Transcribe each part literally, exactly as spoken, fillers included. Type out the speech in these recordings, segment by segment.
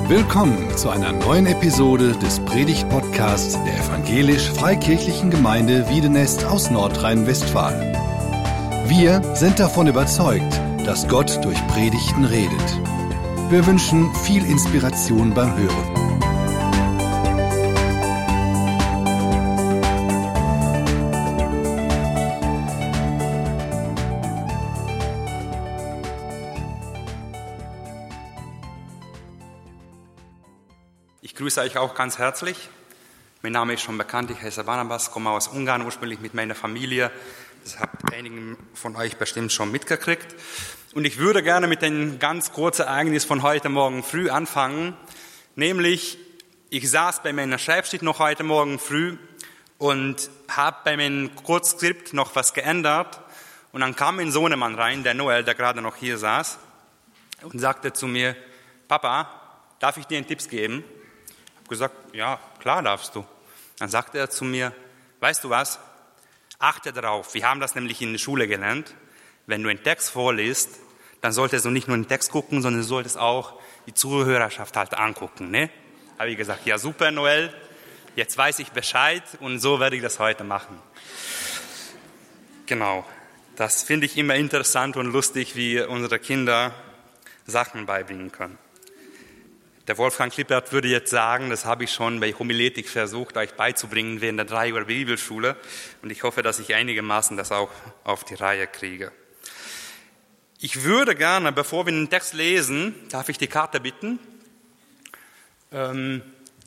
Willkommen zu einer neuen Episode des Predigt-Podcasts der Evangelisch-Freikirchlichen Gemeinde Wiedenest aus Nordrhein-Westfalen. Wir sind davon überzeugt, dass Gott durch Predigten redet. Wir wünschen viel Inspiration beim Hören. Ich grüße euch auch ganz herzlich. Mein Name ist schon bekannt, ich heiße Barnabas, komme aus Ungarn, ursprünglich mit meiner Familie. Das habt einigen von euch bestimmt schon mitgekriegt. Und ich würde gerne mit einem ganz kurzen Ereignis von heute Morgen früh anfangen. Nämlich, ich saß bei meiner Schreibtisch noch heute Morgen früh und habe bei meinem Kurzskript noch was geändert. Und dann kam mein Sohnemann rein, der Noel, der gerade noch hier saß, und sagte zu mir: Papa, darf ich dir einen Tipp geben? Ich habe gesagt, ja, klar darfst du. Dann sagte er zu mir: Weißt du was, achte darauf, wir haben das nämlich in der Schule gelernt, wenn du einen Text vorliest, dann solltest du nicht nur den Text gucken, sondern du solltest auch die Zuhörerschaft halt angucken. Ne? Habe ich gesagt, ja super Noel, jetzt weiß ich Bescheid und so werde ich das heute machen. Genau, das finde ich immer interessant und lustig, wie unsere Kinder Sachen beibringen können. Der Wolfgang Klippert würde jetzt sagen, das habe ich schon bei Homiletik versucht, euch beizubringen während der drei Uhr Bibelschule. Und ich hoffe, dass ich einigermaßen das auch auf die Reihe kriege. Ich würde gerne, bevor wir den Text lesen, darf ich die Karte bitten, ähm,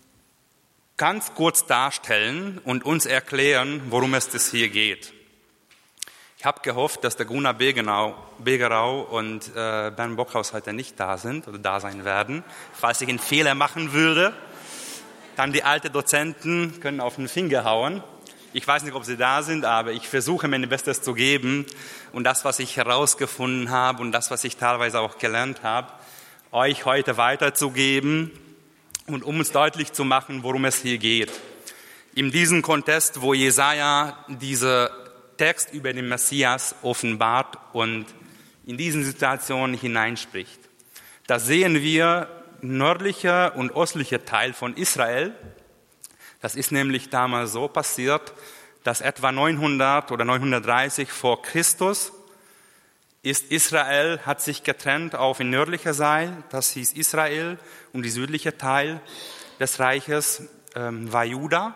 ganz kurz darstellen und uns erklären, worum es das hier geht. Ich habe gehofft, dass der Gunnar Begenau, Begerau und äh, Bernd Bockhaus heute nicht da sind oder da sein werden. Falls ich einen Fehler machen würde, dann die alten Dozenten können auf den Finger hauen. Ich weiß nicht, ob sie da sind, aber ich versuche mein Bestes zu geben und das, was ich herausgefunden habe und das, was ich teilweise auch gelernt habe, euch heute weiterzugeben und um uns deutlich zu machen, worum es hier geht. In diesem Kontext, wo Jesaja diese Text über den Messias offenbart und in diesen Situationen hineinspricht. Da sehen wir nördlicher und östlicher Teil von Israel. Das ist nämlich damals so passiert, dass etwa neunhundert oder neunhundertdreißig vor Christus ist Israel, hat sich getrennt auf ein nördlicher Seil, das hieß Israel, und die südliche Teil des Reiches ähm, war Juda.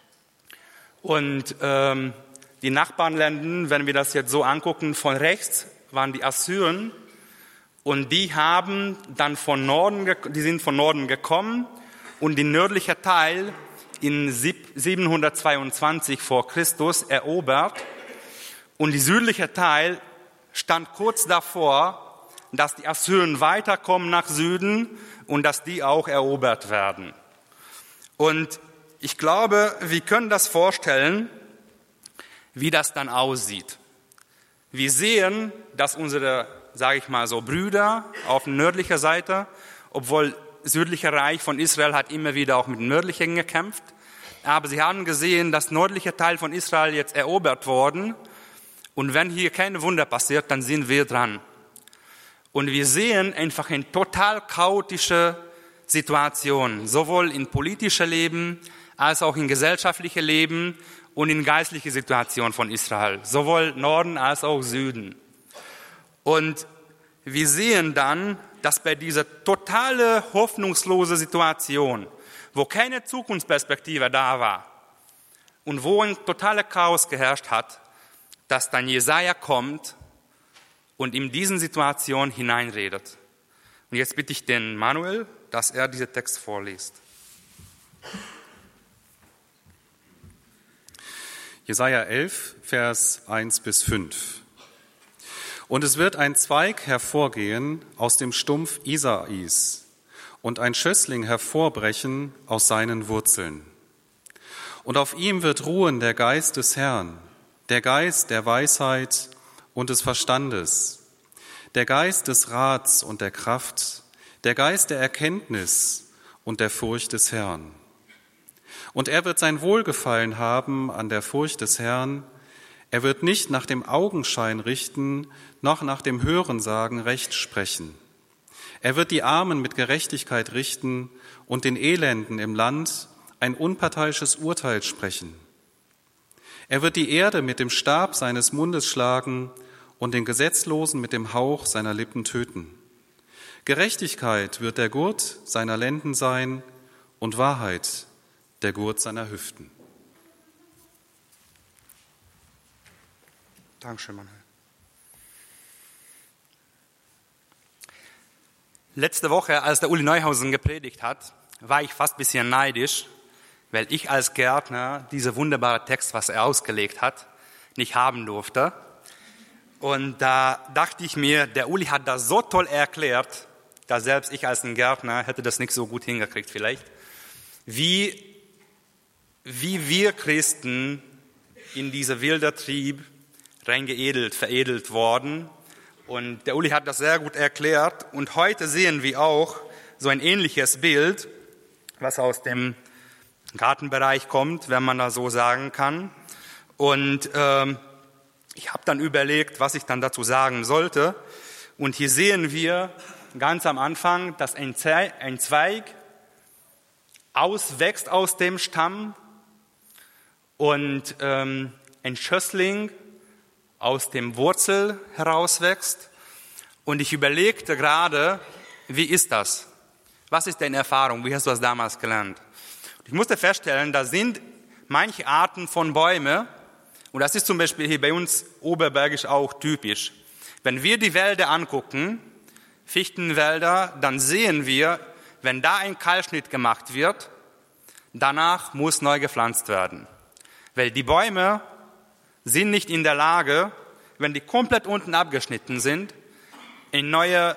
Und ähm, die Nachbarländer, wenn wir das jetzt so angucken, von rechts waren die Assyren und die haben dann von Norden, die sind von Norden gekommen und den nördlichen Teil in siebenhundertzweiundzwanzig vor Christus erobert und die südliche Teil stand kurz davor, dass die Assyren weiterkommen nach Süden und dass die auch erobert werden. Und ich glaube, wir können das vorstellen, wie das dann aussieht. Wir sehen, dass unsere, sage ich mal so, Brüder auf nördlicher Seite, obwohl das südliche Reich von Israel hat immer wieder auch mit dem nördlichen gekämpft, aber sie haben gesehen, dass der nördliche Teil von Israel jetzt erobert worden und wenn hier keine Wunder passiert, dann sind wir dran. Und wir sehen einfach eine total chaotische Situation, sowohl in politischer Leben als auch in gesellschaftlicher Leben und in geistliche Situation von Israel, sowohl Norden als auch Süden. Und wir sehen dann, dass bei dieser totale hoffnungslose Situation, wo keine Zukunftsperspektive da war und wo ein totaler Chaos geherrscht hat, dass dann Jesaja kommt und in diesen Situation hineinredet. Und jetzt bitte ich den Manuel, dass er diesen Text vorliest. Jesaja elf, Vers eins bis fünf. Und es wird ein Zweig hervorgehen aus dem Stumpf Isais und ein Schössling hervorbrechen aus seinen Wurzeln. Und auf ihm wird ruhen der Geist des Herrn, der Geist der Weisheit und des Verstandes, der Geist des Rats und der Kraft, der Geist der Erkenntnis und der Furcht des Herrn. Und er wird sein Wohlgefallen haben an der Furcht des Herrn. Er wird nicht nach dem Augenschein richten, noch nach dem Hörensagen Recht sprechen. Er wird die Armen mit Gerechtigkeit richten und den Elenden im Land ein unparteiisches Urteil sprechen. Er wird die Erde mit dem Stab seines Mundes schlagen und den Gesetzlosen mit dem Hauch seiner Lippen töten. Gerechtigkeit wird der Gurt seiner Lenden sein und Wahrheit der Gurt seiner Hüften. Dankeschön, Manuel. Letzte Woche, als der Uli Neuhausen gepredigt hat, war ich fast ein bisschen neidisch, weil ich als Gärtner diesen wunderbaren Text, was er ausgelegt hat, nicht haben durfte. Und da dachte ich mir, der Uli hat das so toll erklärt, dass selbst ich als ein Gärtner hätte das nicht so gut hingekriegt vielleicht, wie, wie wir Christen in diese wilde Trieb reingeedelt, veredelt worden. Und der Uli hat das sehr gut erklärt. Und heute sehen wir auch so ein ähnliches Bild, was aus dem Gartenbereich kommt, wenn man das so sagen kann. Und ähm, ich habe dann überlegt, was ich dann dazu sagen sollte. Und hier sehen wir ganz am Anfang, dass ein Zweig, ein Zweig auswächst aus dem Stamm und ähm, ein Schössling aus dem Wurzel herauswächst. Und ich überlegte gerade, wie ist das? Was ist deine Erfahrung? Wie hast du das damals gelernt? Ich musste feststellen, da sind manche Arten von Bäumen, und das ist zum Beispiel hier bei uns oberbergisch auch typisch. Wenn wir die Wälder angucken, Fichtenwälder, dann sehen wir, wenn da ein Kahlschnitt gemacht wird, danach muss neu gepflanzt werden. Weil die Bäume sind nicht in der Lage, wenn die komplett unten abgeschnitten sind, ein neuer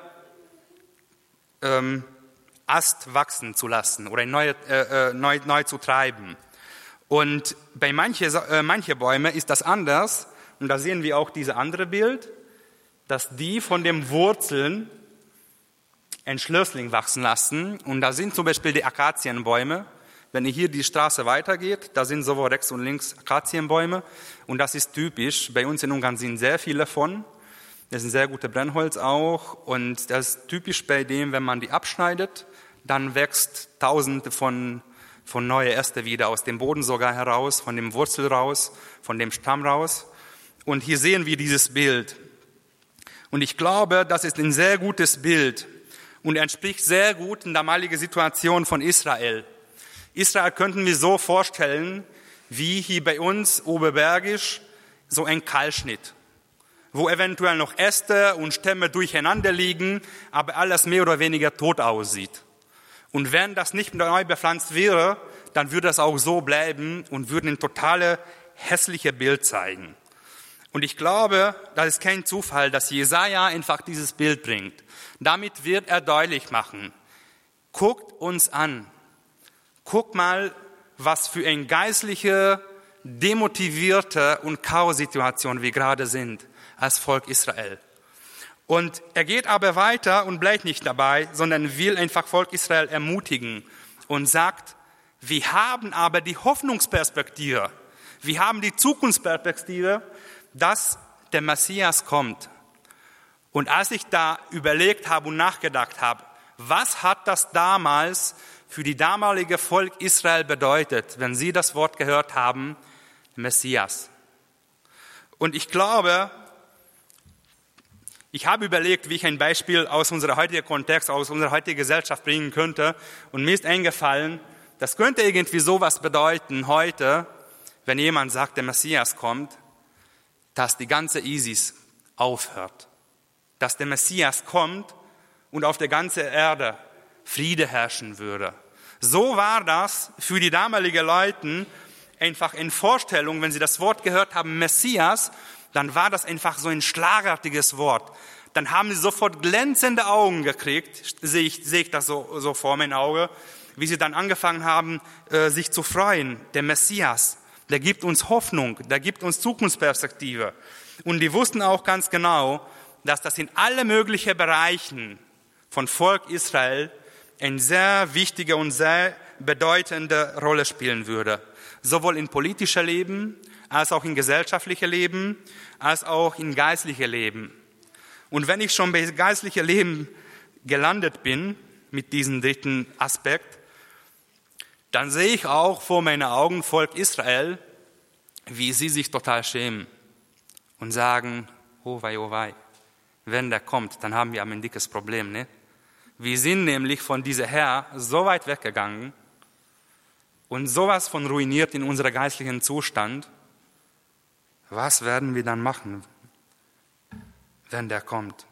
ähm, Ast wachsen zu lassen oder ein neue, äh, neu, neu zu treiben. Und bei manchen äh, manche Bäume ist das anders. Und da sehen wir auch dieses andere Bild, dass die von den Wurzeln ein Schlössling wachsen lassen. Und da sind zum Beispiel die Akazienbäume. Wenn ihr hier die Straße weitergeht, da sind sowohl rechts und links Akazienbäume. Und das ist typisch. Bei uns in Ungarn sind sehr viele von. Das ist ein sehr gutes Brennholz auch. Und das ist typisch bei dem, wenn man die abschneidet, dann wächst Tausende von, von neue Äste wieder aus dem Boden sogar heraus, von dem Wurzel raus, von dem Stamm raus. Und hier sehen wir dieses Bild. Und ich glaube, das ist ein sehr gutes Bild und entspricht sehr gut der damaligen Situation von Israel. Israel könnten wir so vorstellen, wie hier bei uns oberbergisch so ein Kahlschnitt, wo eventuell noch Äste und Stämme durcheinander liegen, aber alles mehr oder weniger tot aussieht. Und wenn das nicht neu bepflanzt wäre, dann würde das auch so bleiben und würde ein totales hässliches Bild zeigen. Und ich glaube, das ist kein Zufall, dass Jesaja einfach dieses Bild bringt. Damit wird er deutlich machen, guckt uns an. Guck mal, was für eine geistliche, demotivierte und Chaos-Situation wir gerade sind als Volk Israel. Und er geht aber weiter und bleibt nicht dabei, sondern will einfach Volk Israel ermutigen und sagt, wir haben aber die Hoffnungsperspektive, wir haben die Zukunftsperspektive, dass der Messias kommt. Und als ich da überlegt habe und nachgedacht habe, was hat das damals für die damalige Volk Israel bedeutet, wenn sie das Wort gehört haben, Messias? Und ich glaube, ich habe überlegt, wie ich ein Beispiel aus unserem heutigen Kontext, aus unserer heutigen Gesellschaft bringen könnte. Und mir ist eingefallen, das könnte irgendwie sowas bedeuten heute, wenn jemand sagt, der Messias kommt, dass die ganze ISIS aufhört. Dass der Messias kommt und auf der ganzen Erde Friede herrschen würde. So war das für die damaligen Leute einfach in Vorstellung, wenn sie das Wort gehört haben, Messias, dann war das einfach so ein schlagartiges Wort. Dann haben sie sofort glänzende Augen gekriegt, sehe ich, sehe ich das so, so vor meinem Auge, wie sie dann angefangen haben, äh, sich zu freuen. Der Messias, der gibt uns Hoffnung, der gibt uns Zukunftsperspektive. Und die wussten auch ganz genau, dass das in alle möglichen Bereichen von Volk Israel eine sehr wichtige und sehr bedeutende Rolle spielen würde. Sowohl in politischer Leben, als auch in gesellschaftlichem Leben, als auch in geistlichem Leben. Und wenn ich schon bei geistlichem Leben gelandet bin mit diesem dritten Aspekt, dann sehe ich auch vor meinen Augen Volk Israel, wie sie sich total schämen und sagen, oh wei, oh wei, wenn der kommt, dann haben wir ein dickes Problem. Ne? Wir sind nämlich von diesem Herr so weit weggegangen und sowas von ruiniert in unserem geistlichen Zustand. Was werden wir dann machen, wenn der kommt?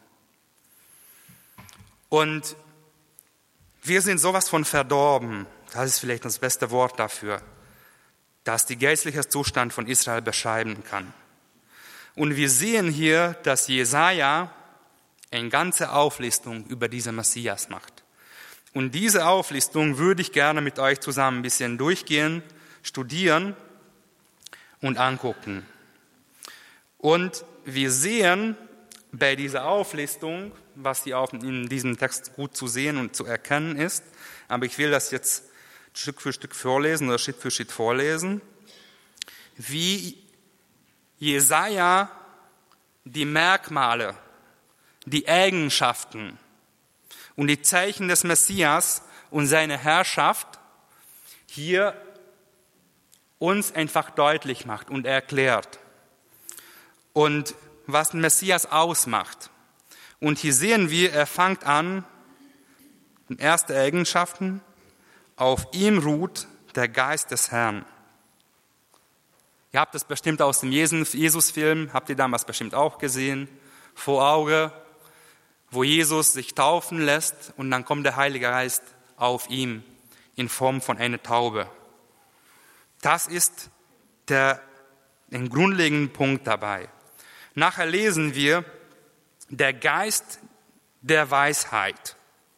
Und wir sind sowas von verdorben. Das ist vielleicht das beste Wort dafür, das die geistliche Zustand von Israel beschreiben kann. Und wir sehen hier, dass Jesaja eine ganze Auflistung über diesen Messias macht. Und diese Auflistung würde ich gerne mit euch zusammen ein bisschen durchgehen, studieren und angucken. Und wir sehen bei dieser Auflistung, was hier auch in diesem Text gut zu sehen und zu erkennen ist, aber ich will das jetzt Stück für Stück vorlesen oder Schritt für Schritt vorlesen, wie Jesaja die Merkmale, die Eigenschaften und die Zeichen des Messias und seine Herrschaft hier uns einfach deutlich macht und erklärt. Und was den Messias ausmacht. Und hier sehen wir, er fängt an, erste Eigenschaften, auf ihm ruht der Geist des Herrn. Ihr habt das bestimmt aus dem Jesus-Film, habt ihr damals bestimmt auch gesehen, vor Auge, wo Jesus sich taufen lässt und dann kommt der Heilige Geist auf ihm in Form von einer Taube. Das ist der, der grundlegende Punkt dabei. Nachher lesen wir, der Geist der Weisheit.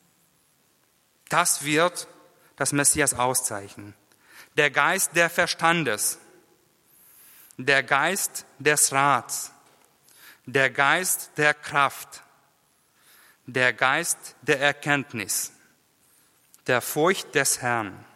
Das wird das Messias auszeichnen. Der Geist der Verstandes. Der Geist des Rats. Der Geist der Kraft. Der Geist der Erkenntnis. Der Furcht des Herrn.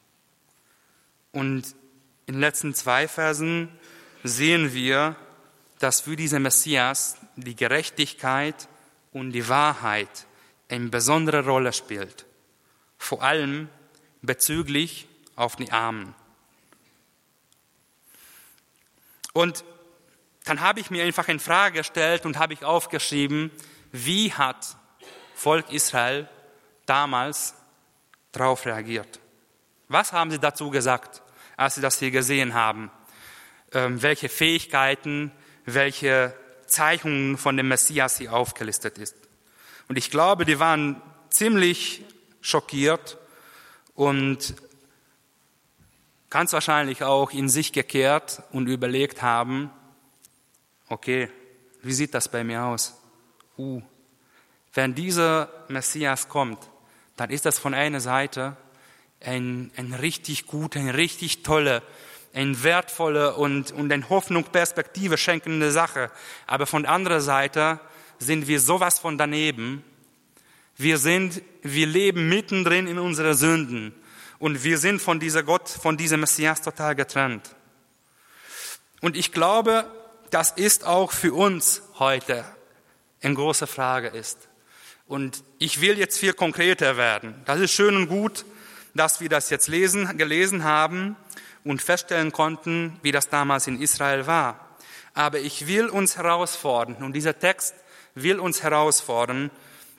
Und in den letzten zwei Versen sehen wir, dass für diesen Messias die Gerechtigkeit und die Wahrheit eine besondere Rolle spielt. Vor allem bezüglich auf die Armen. Und dann habe ich mir einfach eine Frage gestellt und habe ich aufgeschrieben, wie hat Volk Israel damals darauf reagiert? Was haben sie dazu gesagt, als sie das hier gesehen haben? Ähm, welche Fähigkeiten, welche Zeichnungen von dem Messias hier aufgelistet ist. Und ich glaube, die waren ziemlich schockiert und ganz wahrscheinlich auch in sich gekehrt und überlegt haben, okay, wie sieht das bei mir aus? Uh, wenn dieser Messias kommt, dann ist das von einer Seite ein, ein richtig gute, eine richtig tolle, eine wertvolle und, und eine Hoffnung, Perspektive schenkende Sache. Aber von der anderen Seite sind wir sowas von daneben. Wir sind, wir leben mittendrin in unseren Sünden. Und wir sind von dieser Gott, von diesem Messias total getrennt. Und ich glaube, das ist auch für uns heute eine große Frage ist. Und ich will jetzt viel konkreter werden. Das ist schön und gut, dass wir das jetzt lesen, gelesen haben und feststellen konnten, wie das damals in Israel war. Aber ich will uns herausfordern, und dieser Text will uns herausfordern,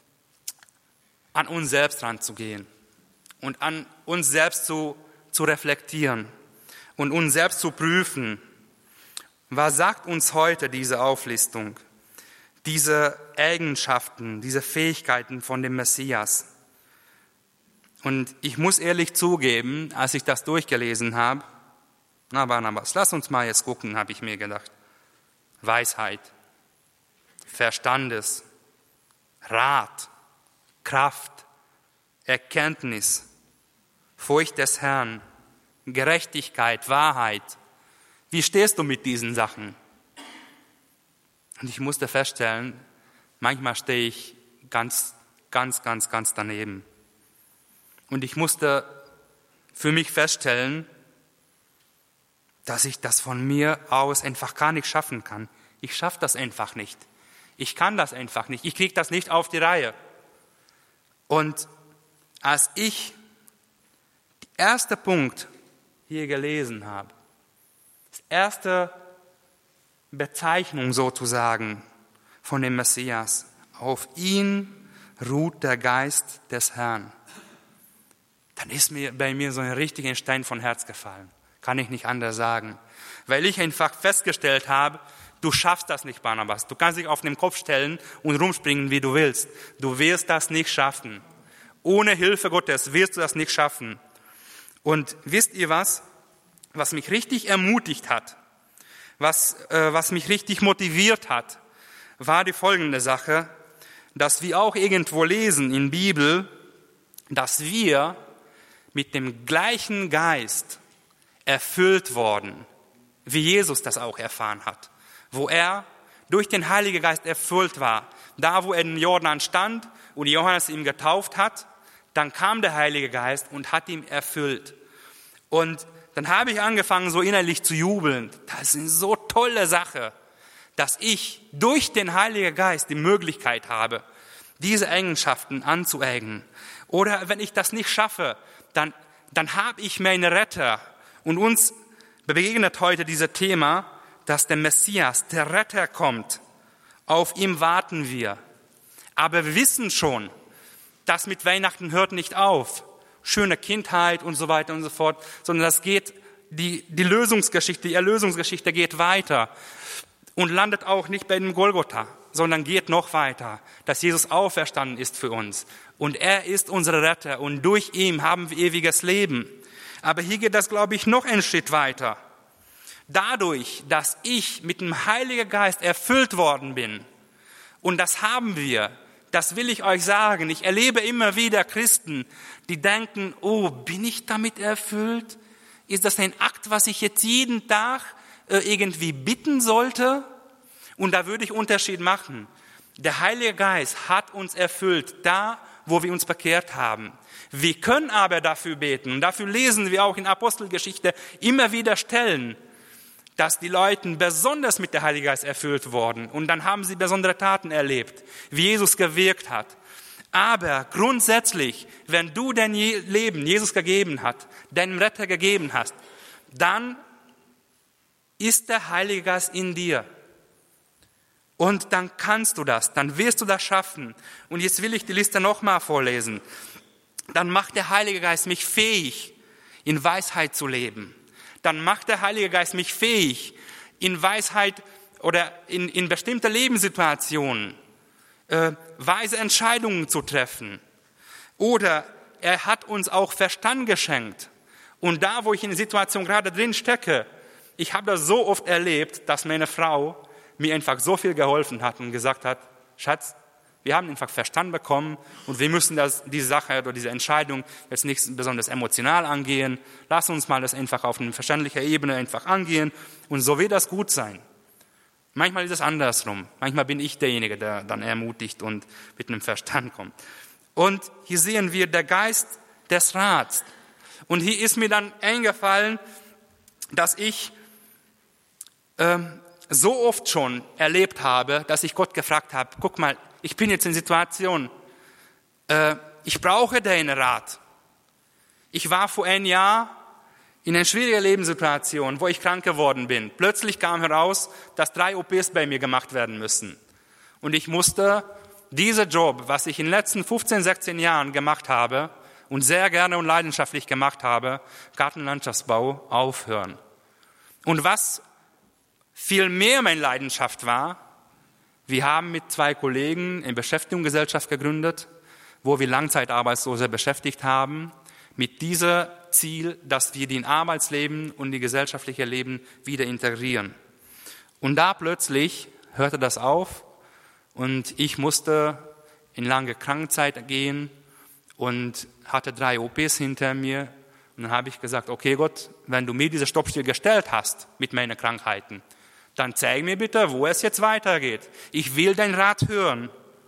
an uns selbst ranzugehen und an uns selbst zu, zu reflektieren und uns selbst zu prüfen. Was sagt uns heute diese Auflistung, diese Eigenschaften, diese Fähigkeiten von dem Messias? Und ich muss ehrlich zugeben, als ich das durchgelesen habe, na Barnabas, lass uns mal jetzt gucken, habe ich mir gedacht. Weisheit, Verstandes, Rat, Kraft, Erkenntnis, Furcht des Herrn, Gerechtigkeit, Wahrheit. Wie stehst du mit diesen Sachen? Und ich musste feststellen, manchmal stehe ich ganz, ganz, ganz, ganz daneben. Und ich musste für mich feststellen, dass ich das von mir aus einfach gar nicht schaffen kann. Ich schaffe das einfach nicht. Ich kann das einfach nicht. Ich kriege das nicht auf die Reihe. Und als ich den ersten Punkt hier gelesen habe, das erste Bezeichnung sozusagen von dem Messias, auf ihn ruht der Geist des Herrn, dann ist mir bei mir so ein richtiger Stein von Herz gefallen. Kann ich nicht anders sagen. Weil ich einfach festgestellt habe, du schaffst das nicht, Barnabas. Du kannst dich auf den Kopf stellen und rumspringen, wie du willst. Du wirst das nicht schaffen. Ohne Hilfe Gottes wirst du das nicht schaffen. Und wisst ihr was? Was mich richtig ermutigt hat, was, äh, was mich richtig motiviert hat, war die folgende Sache, dass wir auch irgendwo lesen in der Bibel, dass wir mit dem gleichen Geist erfüllt worden, wie Jesus das auch erfahren hat, wo er durch den Heiligen Geist erfüllt war. Da, wo er im Jordan stand und Johannes ihn getauft hat, dann kam der Heilige Geist und hat ihn erfüllt. Und dann habe ich angefangen, so innerlich zu jubeln. Das ist eine so tolle Sache, dass ich durch den Heiligen Geist die Möglichkeit habe, diese Eigenschaften anzueignen. Oder wenn ich das nicht schaffe, dann, dann habe ich meinen Retter. Und uns begegnet heute dieses Thema, dass der Messias, der Retter kommt. Auf ihn warten wir. Aber wir wissen schon, dass mit Weihnachten hört nicht auf. Schöne Kindheit und so weiter und so fort, sondern das geht, die, die Lösungsgeschichte, die Erlösungsgeschichte geht weiter und landet auch nicht bei dem Golgotha, sondern geht noch weiter, dass Jesus auferstanden ist für uns und er ist unser Retter und durch ihn haben wir ewiges Leben. Aber hier geht das, glaube ich, noch einen Schritt weiter. Dadurch, dass ich mit dem Heiligen Geist erfüllt worden bin, und das haben wir, das will ich euch sagen, ich erlebe immer wieder Christen, die denken, oh, bin ich damit erfüllt? Ist das ein Akt, was ich jetzt jeden Tag äh, irgendwie bitten sollte? Und da würde ich Unterschied machen. Der Heilige Geist hat uns erfüllt, da, wo wir uns bekehrt haben. Wir können aber dafür beten, und dafür lesen wir auch in Apostelgeschichte immer wieder Stellen, dass die Leute besonders mit der Heiligen Geist erfüllt wurden. Und dann haben sie besondere Taten erlebt, wie Jesus gewirkt hat. Aber grundsätzlich, wenn du dein Leben Jesus gegeben hast, deinem Retter gegeben hast, dann ist der Heilige Geist in dir. Und dann kannst du das, dann wirst du das schaffen. Und jetzt will ich die Liste nochmal vorlesen. Dann macht der Heilige Geist mich fähig, in Weisheit zu leben. Dann macht der Heilige Geist mich fähig, in Weisheit oder in, in bestimmte Lebenssituationen äh, weise Entscheidungen zu treffen. Oder er hat uns auch Verstand geschenkt. Und da, wo ich in der Situation gerade drin stecke, ich habe das so oft erlebt, dass meine Frau mir einfach so viel geholfen hat und gesagt hat, Schatz, wir haben einfach Verstand bekommen und wir müssen das, diese Sache oder diese Entscheidung jetzt nicht besonders emotional angehen. Lass uns mal das einfach auf eine verständliche Ebene einfach angehen und so wird das gut sein. Manchmal ist es andersrum. Manchmal bin ich derjenige, der dann ermutigt und mit einem Verstand kommt. Und hier sehen wir der Geist des Rats. Und hier ist mir dann eingefallen, dass ich ähm, so oft schon erlebt habe, dass ich Gott gefragt habe, guck mal, ich bin jetzt in Situation, äh, ich brauche deinen Rat. Ich war vor einem Jahr in einer schwierigen Lebenssituation, wo ich krank geworden bin. Plötzlich kam heraus, dass drei O Ps bei mir gemacht werden müssen. Und ich musste diesen Job, was ich in den letzten fünfzehn, sechzehn Jahren gemacht habe und sehr gerne und leidenschaftlich gemacht habe, Gartenlandschaftsbau, aufhören. Und was viel mehr meine Leidenschaft war, wir haben mit zwei Kollegen eine Beschäftigungsgesellschaft gegründet, wo wir Langzeitarbeitslose beschäftigt haben, mit diesem Ziel, dass wir den Arbeitsleben und die gesellschaftliche Leben wieder integrieren. Und da plötzlich hörte das auf und ich musste in lange Krankenzeit gehen und hatte drei O Ps hinter mir. Und dann habe ich gesagt, okay Gott, wenn du mir diese Stoppstil gestellt hast mit meinen Krankheiten, dann zeig mir bitte, wo es jetzt weitergeht. Ich will deinen Rat hören.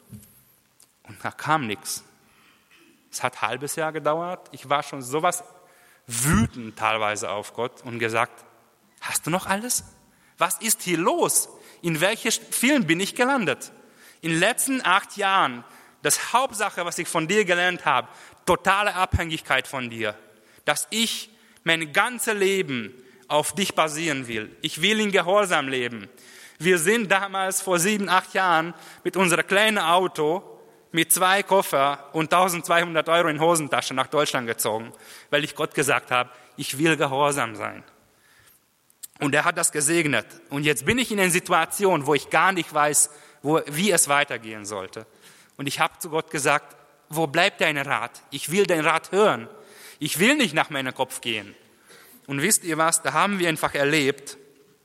Und da kam nichts. Es hat ein halbes Jahr gedauert. Ich war schon sowas wütend teilweise auf Gott und gesagt, hast du noch alles? Was ist hier los? In welchem Film bin ich gelandet? In den letzten acht Jahren Das Hauptsache, was ich von dir gelernt habe, totale Abhängigkeit von dir. Dass ich mein ganzes Leben auf dich basieren will. Ich will in Gehorsam leben. Wir sind damals vor sieben, acht Jahren mit unserem kleinen Auto mit zwei Koffer und eintausendzweihundert Euro in Hosentasche nach Deutschland gezogen, weil ich Gott gesagt habe, ich will gehorsam sein. Und er hat das gesegnet. Und jetzt bin ich in einer Situation, wo ich gar nicht weiß, wo, wie es weitergehen sollte. Und ich habe zu Gott gesagt, wo bleibt dein Rat? Ich will dein Rat hören. Ich will nicht nach meinem Kopf gehen. Und wisst ihr was, da haben wir einfach erlebt,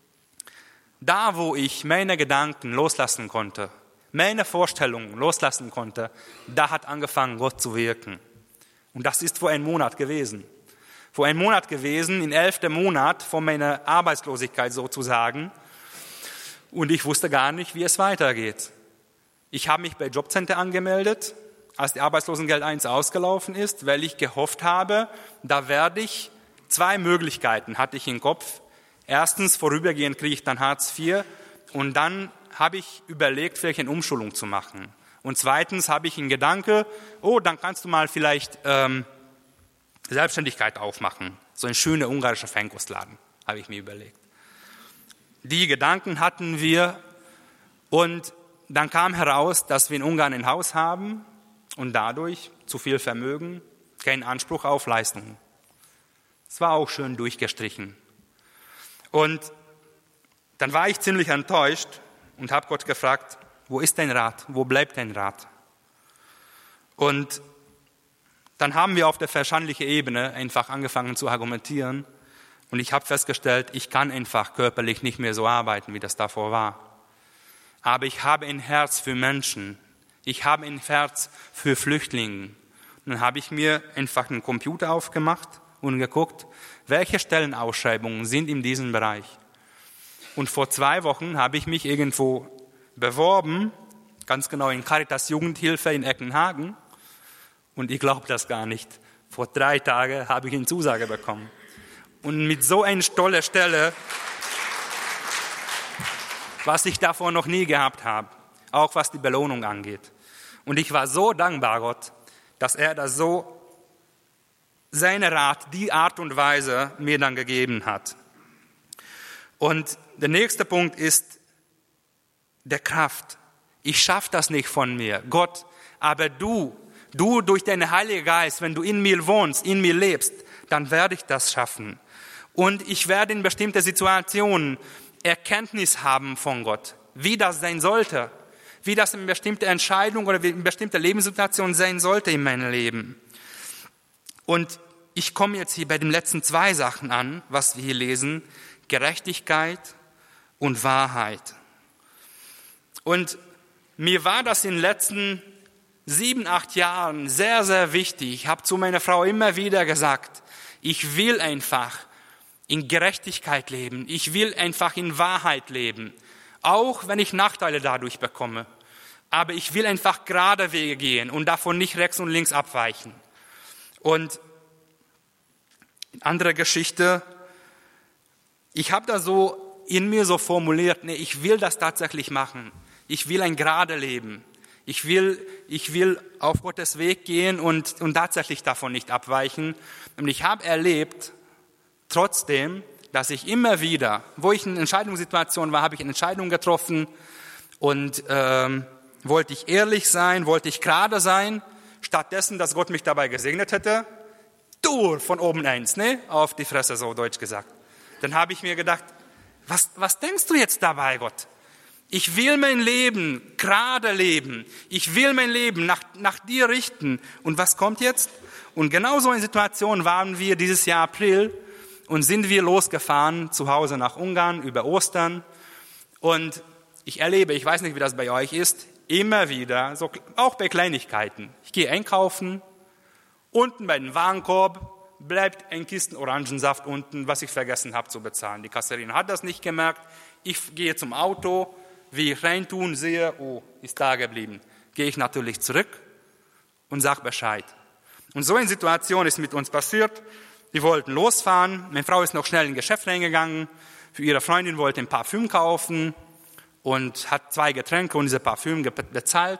da wo ich meine Gedanken loslassen konnte, meine Vorstellungen loslassen konnte, da hat angefangen, Gott zu wirken. Und das ist vor einem Monat gewesen. Vor einem Monat gewesen, im elften Monat von meiner Arbeitslosigkeit sozusagen. Und ich wusste gar nicht, wie es weitergeht. Ich habe mich bei Jobcenter angemeldet, als die Arbeitslosengeld eins ausgelaufen ist, weil ich gehofft habe, da werde ich, zwei Möglichkeiten hatte ich im Kopf. Erstens, vorübergehend kriege ich dann Hartz vier und dann habe ich überlegt, vielleicht eine Umschulung zu machen. Und zweitens habe ich einen Gedanke, oh, dann kannst du mal vielleicht ähm, Selbstständigkeit aufmachen. So ein schöner ungarischer Feinkostladen, habe ich mir überlegt. Die Gedanken hatten wir und dann kam heraus, dass wir in Ungarn ein Haus haben und dadurch zu viel Vermögen, keinen Anspruch auf Leistungen. Es war auch schön durchgestrichen. Und dann war ich ziemlich enttäuscht und habe Gott gefragt, wo ist dein Rat? Wo bleibt dein Rat? Und dann haben wir auf der verschandlichen Ebene einfach angefangen zu argumentieren. Und ich habe festgestellt, ich kann einfach körperlich nicht mehr so arbeiten, wie das davor war. Aber ich habe ein Herz für Menschen. Ich habe ein Herz für Flüchtlinge. Und dann habe ich mir einfach einen Computer aufgemacht und geguckt, welche Stellenausschreibungen sind in diesem Bereich. Und vor zwei Wochen habe ich mich irgendwo beworben, ganz genau in Caritas Jugendhilfe in Eckenhagen. Und ich glaube das gar nicht. Vor drei Tagen habe ich eine Zusage bekommen. Und mit so einer tollen Stelle, was ich davor noch nie gehabt habe, auch was die Belohnung angeht. Und ich war so dankbar Gott, dass er das so, seine Rat, die Art und Weise mir dann gegeben hat. Und der nächste Punkt ist der Kraft. Ich schaffe das nicht von mir, Gott, aber du, du durch deinen Heiligen Geist, wenn du in mir wohnst, in mir lebst, dann werde ich das schaffen. Und ich werde in bestimmten Situationen Erkenntnis haben von Gott, wie das sein sollte, wie das in bestimmter Entscheidung oder in bestimmter Lebenssituation sein sollte in meinem Leben. Und ich komme jetzt hier bei den letzten zwei Sachen an, was wir hier lesen, Gerechtigkeit und Wahrheit. Und mir war das in den letzten sieben, acht Jahren sehr, sehr wichtig. Ich habe zu meiner Frau immer wieder gesagt, ich will einfach in Gerechtigkeit leben. Ich will einfach in Wahrheit leben. Auch wenn ich Nachteile dadurch bekomme. Aber ich will einfach gerade Wege gehen und davon nicht rechts und links abweichen. Und andere Geschichte, ich habe da so in mir so formuliert, nee, ich will das tatsächlich machen. Ich will ein gerade Leben. Ich will, ich will auf Gottes Weg gehen und, und tatsächlich davon nicht abweichen. Und ich habe erlebt, trotzdem, dass ich immer wieder, wo ich in Entscheidungssituationen war, habe ich eine Entscheidung getroffen und ähm, wollte ich ehrlich sein, wollte ich gerade sein, stattdessen, dass Gott mich dabei gesegnet hätte, du von oben eins, ne, auf die Fresse, so deutsch gesagt. Dann habe ich mir gedacht, was, was denkst du jetzt dabei, Gott? Ich will mein Leben gerade leben. Ich will mein Leben nach, nach dir richten. Und was kommt jetzt? Und genau so in Situation waren wir dieses Jahr April und sind wir losgefahren zu Hause nach Ungarn über Ostern. Und ich erlebe, ich weiß nicht, wie das bei euch ist, immer wieder, so, auch bei Kleinigkeiten. Ich gehe einkaufen, unten bei dem Warenkorb bleibt ein Kisten Orangensaft unten, was ich vergessen habe zu bezahlen. Die Kassiererin hat das nicht gemerkt. Ich gehe zum Auto, wie ich reintun sehe, oh, ist da geblieben. Gehe ich natürlich zurück und sage Bescheid. Und so eine Situation ist mit uns passiert. Wir wollten losfahren. Meine Frau ist noch schnell in ein Geschäft reingegangen. Für ihre Freundin wollte ein Parfüm kaufen und hat zwei Getränke und diese Parfüm bezahlt.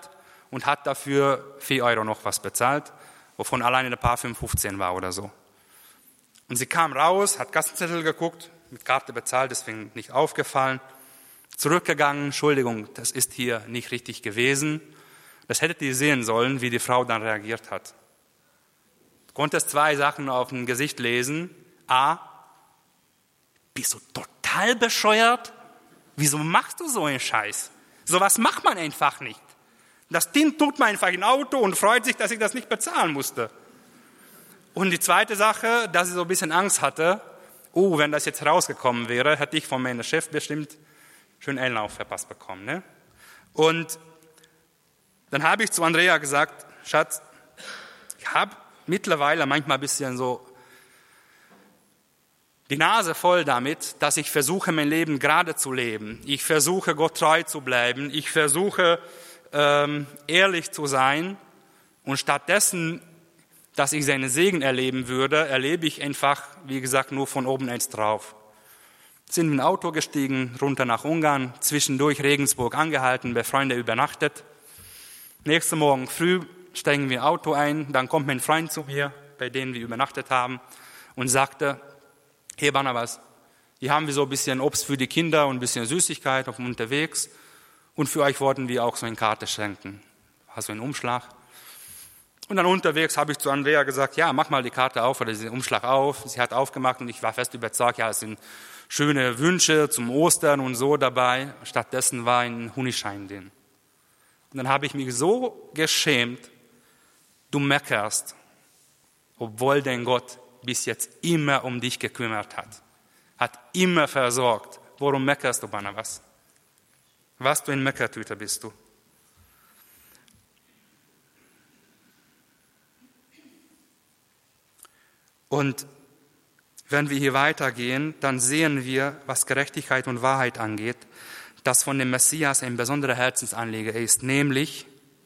und hat dafür vier Euro noch was bezahlt, wovon alleine der Parfüm fünfzehn war oder so. Und sie kam raus, hat Kassenzettel geguckt, mit Karte bezahlt, deswegen nicht aufgefallen. Zurückgegangen, Entschuldigung, das ist hier nicht richtig gewesen. Das hättet ihr sehen sollen, wie die Frau dann reagiert hat. Du konntest zwei Sachen auf dem Gesicht lesen. A, bist du total bescheuert? Wieso machst du so einen Scheiß? Sowas macht man einfach nicht. Das Ding tut man einfach in Auto und freut sich, dass ich das nicht bezahlen musste. Und die zweite Sache, dass sie so ein bisschen Angst hatte, oh, wenn das jetzt rausgekommen wäre, hätte ich von meinem Chef bestimmt schön Ellenlauf verpasst bekommen. Ne? Und dann habe ich zu Andrea gesagt, Schatz, ich habe mittlerweile manchmal ein bisschen so die Nase voll damit, dass ich versuche, mein Leben gerade zu leben. Ich versuche, Gott treu zu bleiben. Ich versuche, ähm, ehrlich zu sein. Und stattdessen, dass ich seinen Segen erleben würde, erlebe ich einfach, wie gesagt, nur von oben eins drauf. Sind in ein Auto gestiegen, runter nach Ungarn, zwischendurch Regensburg angehalten, bei Freunden übernachtet. Nächsten Morgen früh steigen wir in ein Auto ein, dann kommt mein Freund zu mir, bei dem wir übernachtet haben, und sagte, hey Barnabas, hier haben wir so ein bisschen Obst für die Kinder und ein bisschen Süßigkeit auf dem unterwegs und für euch wollten wir auch so eine Karte schenken. War so ein Umschlag. Und dann unterwegs habe ich zu Andrea gesagt, ja, mach mal die Karte auf oder den Umschlag auf. Sie hat aufgemacht und ich war fest überzeugt, ja, es sind schöne Wünsche zum Ostern und so dabei. Stattdessen war ein Honigschein drin. Und dann habe ich mich so geschämt, du meckerst, obwohl dein Gott bis jetzt immer um dich gekümmert hat, hat immer versorgt. Warum meckerst du, Barnabas? Was du ein Meckertüter bist du? Und wenn wir hier weitergehen, dann sehen wir, was Gerechtigkeit und Wahrheit angeht, dass von dem Messias ein besonderer Herzensanliegen ist, nämlich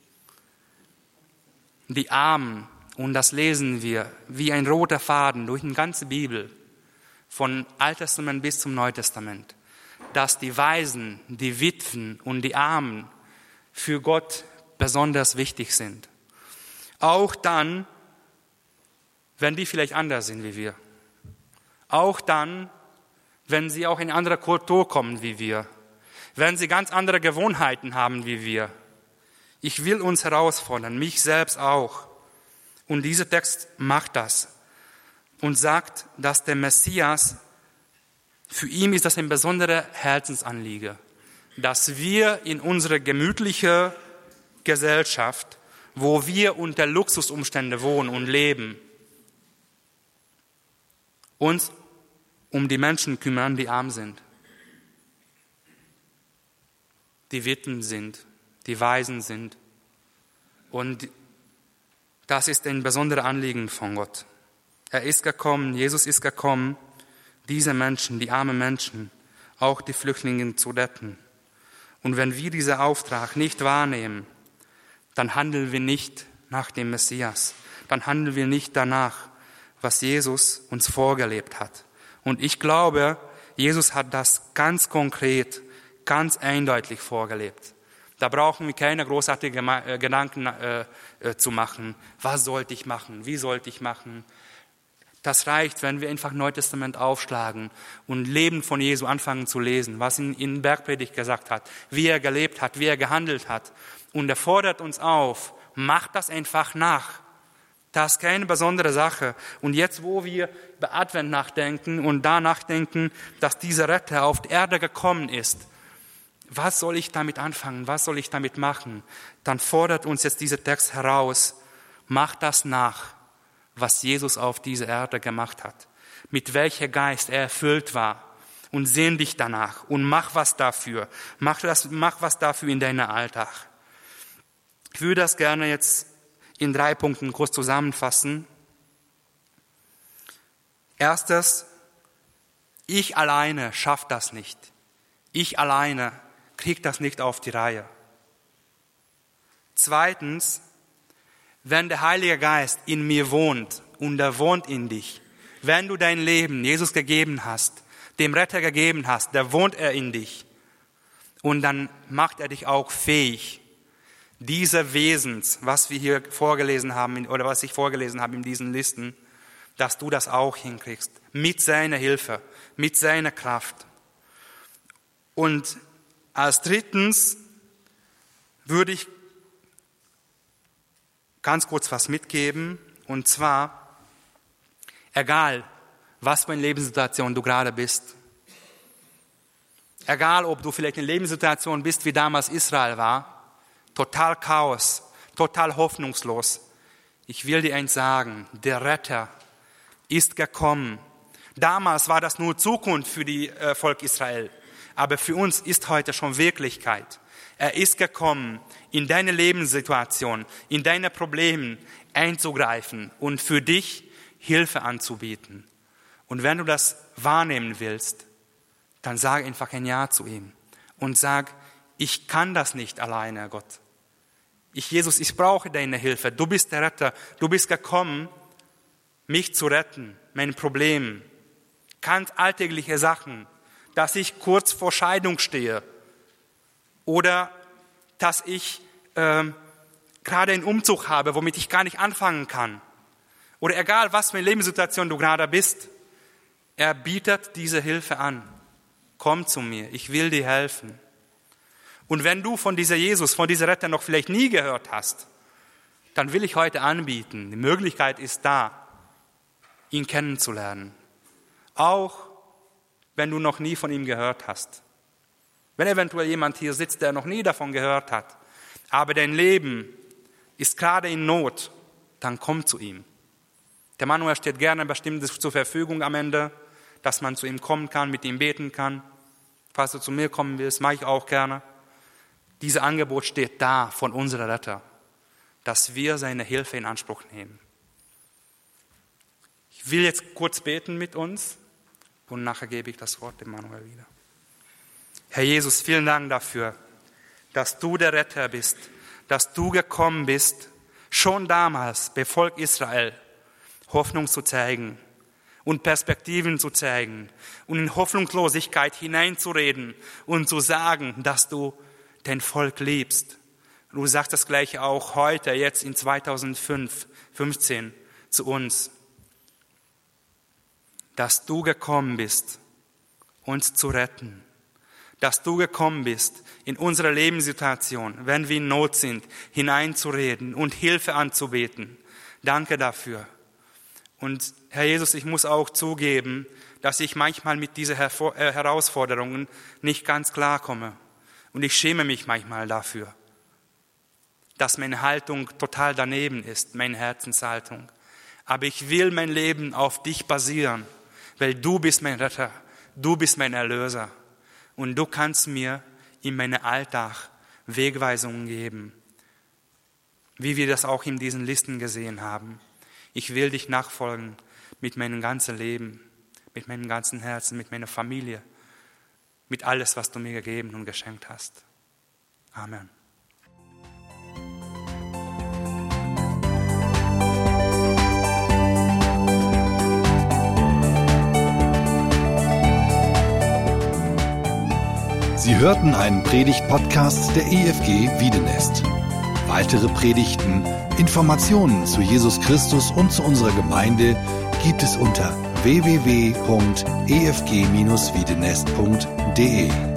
die Armen, und das lesen wir wie ein roter Faden durch die ganze Bibel, von Altes Testament bis zum Neuen Testament, dass die Waisen, die Witwen und die Armen für Gott besonders wichtig sind. Auch dann, wenn die vielleicht anders sind wie wir. Auch dann, wenn sie auch in eine andere Kultur kommen wie wir. Wenn sie ganz andere Gewohnheiten haben wie wir. Ich will uns herausfordern, mich selbst auch. Und dieser Text macht das und sagt, dass der Messias, für ihn ist das ein besonderer Herzensanliegen, dass wir in unserer gemütlichen Gesellschaft, wo wir unter Luxusumständen wohnen und leben, uns um die Menschen kümmern, die arm sind, die Witwen sind, die Waisen sind. Und das ist ein besonderes Anliegen von Gott. Er ist gekommen, Jesus ist gekommen, diese Menschen, die armen Menschen, auch die Flüchtlinge zu retten. Und wenn wir diesen Auftrag nicht wahrnehmen, dann handeln wir nicht nach dem Messias. Dann handeln wir nicht danach, was Jesus uns vorgelebt hat. Und ich glaube, Jesus hat das ganz konkret, ganz eindeutig vorgelebt. Da brauchen wir keine großartigen Gedanken äh, äh, zu machen. Was sollte ich machen? Wie sollte ich machen? Das reicht, wenn wir einfach Neues Testament aufschlagen und Leben von Jesu anfangen zu lesen, was ihn in Bergpredigt gesagt hat, wie er gelebt hat, wie er gehandelt hat. Und er fordert uns auf, macht das einfach nach. Das ist keine besondere Sache. Und jetzt, wo wir über Advent nachdenken und da nachdenken, dass dieser Retter auf die Erde gekommen ist, was soll ich damit anfangen? Was soll ich damit machen? Dann fordert uns jetzt dieser Text heraus, mach das nach, was Jesus auf dieser Erde gemacht hat. Mit welcher Geist er erfüllt war. Und sehn dich danach und mach was dafür. Mach, das, mach was dafür in deinem Alltag. Ich würde das gerne jetzt in drei Punkten kurz zusammenfassen. Erstes, ich alleine schaffe das nicht. Ich alleine kriege das nicht auf die Reihe. Zweitens, wenn der Heilige Geist in mir wohnt und er wohnt in dich, wenn du dein Leben Jesus gegeben hast, dem Retter gegeben hast, da wohnt er in dich und dann macht er dich auch fähig, diese Wesens, was wir hier vorgelesen haben oder was ich vorgelesen habe in diesen Listen, dass du das auch hinkriegst. Mit seiner Hilfe, mit seiner Kraft. Und als drittens würde ich ganz kurz was mitgeben. Und zwar, egal, was für eine Lebenssituation du gerade bist. Egal, ob du vielleicht in einer Lebenssituation bist, wie damals Israel war. Total Chaos, total hoffnungslos. Ich will dir eins sagen, der Retter ist gekommen. Damals war das nur Zukunft für die äh, Volk Israel. Aber für uns ist heute schon Wirklichkeit. Er ist gekommen, in deine Lebenssituation, in deine Probleme einzugreifen und für dich Hilfe anzubieten. Und wenn du das wahrnehmen willst, dann sag einfach ein Ja zu ihm und sag, ich kann das nicht alleine, Gott. Ich, Jesus, ich brauche deine Hilfe. Du bist der Retter. Du bist gekommen, mich zu retten, mein Problem. Ganz alltägliche Sachen, dass ich kurz vor Scheidung stehe oder dass ich äh, gerade einen Umzug habe, womit ich gar nicht anfangen kann. Oder egal, was für eine Lebenssituation du gerade bist, er bietet diese Hilfe an. Komm zu mir, ich will dir helfen. Und wenn du von dieser Jesus, von dieser Retter noch vielleicht nie gehört hast, dann will ich heute anbieten, die Möglichkeit ist da, ihn kennenzulernen. Auch wenn du noch nie von ihm gehört hast. Wenn eventuell jemand hier sitzt, der noch nie davon gehört hat, aber dein Leben ist gerade in Not, dann komm zu ihm. Der Manuel steht gerne bestimmt zur Verfügung am Ende, dass man zu ihm kommen kann, mit ihm beten kann. Falls du zu mir kommen willst, mache ich auch gerne. Dieses Angebot steht da von unserem Retter, dass wir seine Hilfe in Anspruch nehmen. Ich will jetzt kurz beten mit uns und nachher gebe ich das Wort dem Manuel wieder. Herr Jesus, vielen Dank dafür, dass du der Retter bist, dass du gekommen bist, schon damals bei Volk Israel Hoffnung zu zeigen und Perspektiven zu zeigen und in Hoffnungslosigkeit hineinzureden und zu sagen, dass du dein Volk liebst. Du sagst das Gleiche auch heute, jetzt in zweitausendfünfzehn zu uns, dass du gekommen bist, uns zu retten, dass du gekommen bist, in unsere Lebenssituation, wenn wir in Not sind, hineinzureden und Hilfe anzubeten. Danke dafür. Und Herr Jesus, ich muss auch zugeben, dass ich manchmal mit diesen Herausforderungen nicht ganz klarkomme. Und ich schäme mich manchmal dafür, dass meine Haltung total daneben ist, meine Herzenshaltung. Aber ich will mein Leben auf dich basieren, weil du bist mein Retter, du bist mein Erlöser. Und du kannst mir in meinem Alltag Wegweisungen geben, wie wir das auch in diesen Listen gesehen haben. Ich will dich nachfolgen mit meinem ganzen Leben, mit meinem ganzen Herzen, mit meiner Familie, mit alles, was du mir gegeben und geschenkt hast. Amen. Sie hörten einen Predigt-Podcast der E F G Wiedenest. Weitere Predigten, Informationen zu Jesus Christus und zu unserer Gemeinde gibt es unter w w w punkt e f g dash wiedenest punkt d e.